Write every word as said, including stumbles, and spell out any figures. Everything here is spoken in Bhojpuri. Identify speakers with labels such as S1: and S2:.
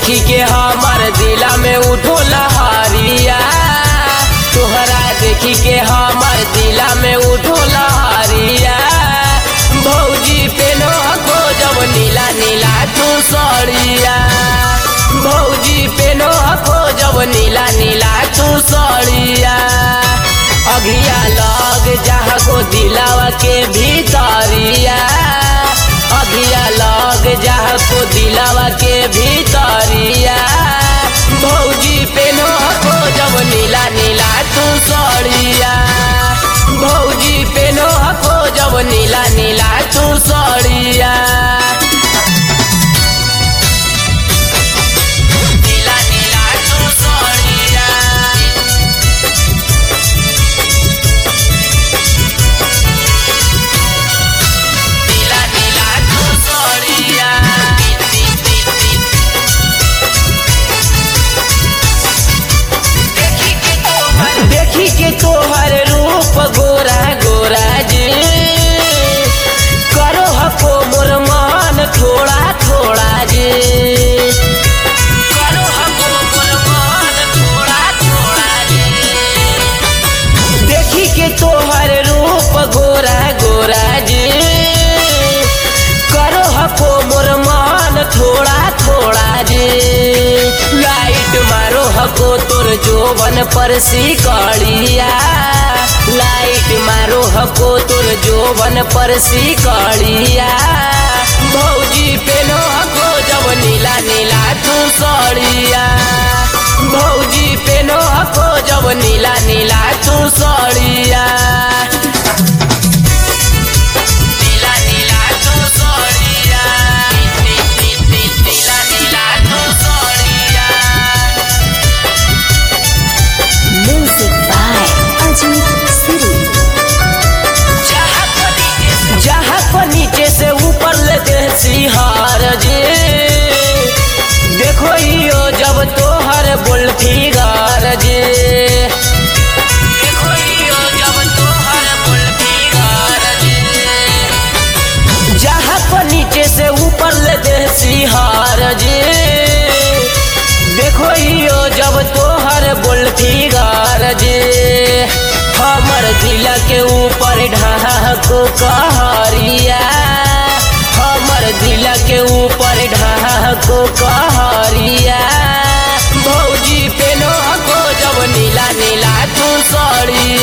S1: देखी के हमार दिला में उठो लहरिया, तोहरा देखी के हमार दिला में उठो लहरिया। भौजी पेनो को जब नीला नीला तू सड़िया, भौजी पेनो को जब नीला नीला तू सड़िया। अगिया लग जहाँ को दिलावा के भीतरिया, अगिया लग जहाँ को दिलावा के भीतरिया। भौजी पेनो को जब नीला नीला तू सड़िया, भौजी पेनो को जब नीला नीला तू सड़िया। नीला नीला तू सड़िया, नीला नीला तू सड़िया। देखी के तोहर रूप गोरा गोरा जी, करो हको मोर मान थोड़ा थोड़ा जी, करो हको मोर मान थोड़ा थोड़ा जी। देखी के तोहर रूप गोरा गोरा जी, करो हको मोर मान थोड़ा थोड़ा जी। लाइट मारो हको तोर जोबन पर सिकड़िया, लाइट मारो हको तोर जोबन पर सिकड़िया। भौजी पेनो हको जब नीला नीला तू सड़िया, भौजी पेनो हको जब नीला नीला तू सड़िया। नीला नीला तू सड़िया, नीला नीला तू सड़िया।
S2: Music by Ajit Siri.
S1: जहाँ पर नीचे से ऊपर ले देसी हार जे, देखो यो जब तोहर बुल्फी गार जे, देखो यो जब तोहर बुल्फी गार जे। जहाँ पर नीचे से ऊपर ले देसी हार जे, देखो यो जब तोहर बुल्फी गार जे। हमर दिला के ऊपर ढाको कहरिया, हमर दिला के ऊपर ढाको कहरिया। भौजी पेनो को जब नीला नीला तू सड़िया,